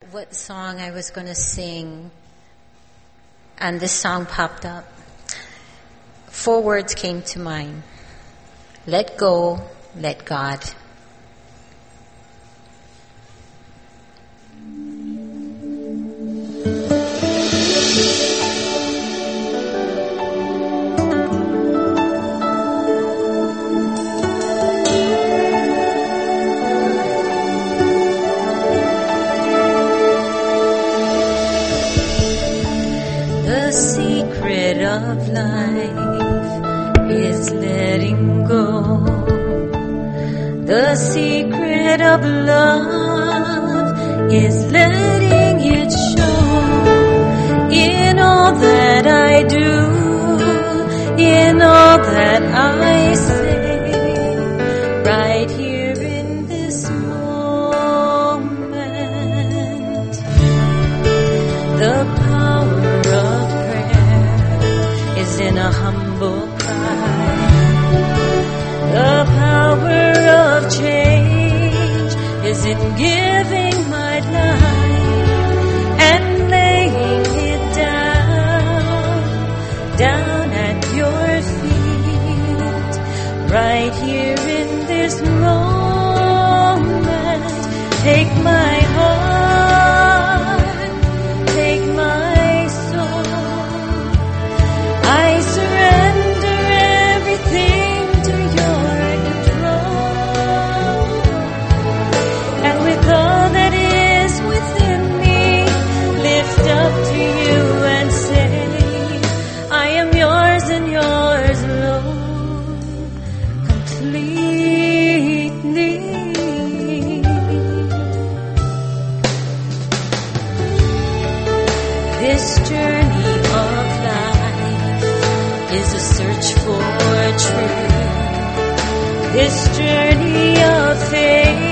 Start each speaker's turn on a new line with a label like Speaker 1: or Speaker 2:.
Speaker 1: what song I was going to sing, and this song popped up. 4 words came to mind. Let go, let God.
Speaker 2: The secret of life is letting go. The secret of love is letting it show in all that I do, in all that I say, right here in this moment. The power of prayer is in a humble cry. The power of change is in giving my life and laying it down at your feet, right here in this moment. Take my heart, take my soul. I surrender everything to your control. And with all that is within me, lift up to you and say, I am yours and yours alone, completely. This journey of life is a search for truth. This journey of faith